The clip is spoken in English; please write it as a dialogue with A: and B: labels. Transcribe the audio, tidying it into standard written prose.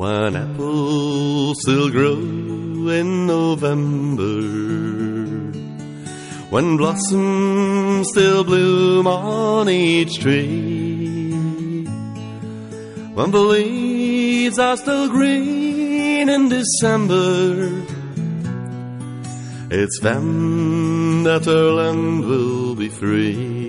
A: when apples still grow in November, when blossoms still bloom on each tree, when the leaves are still green in December, it's then that our land will be free.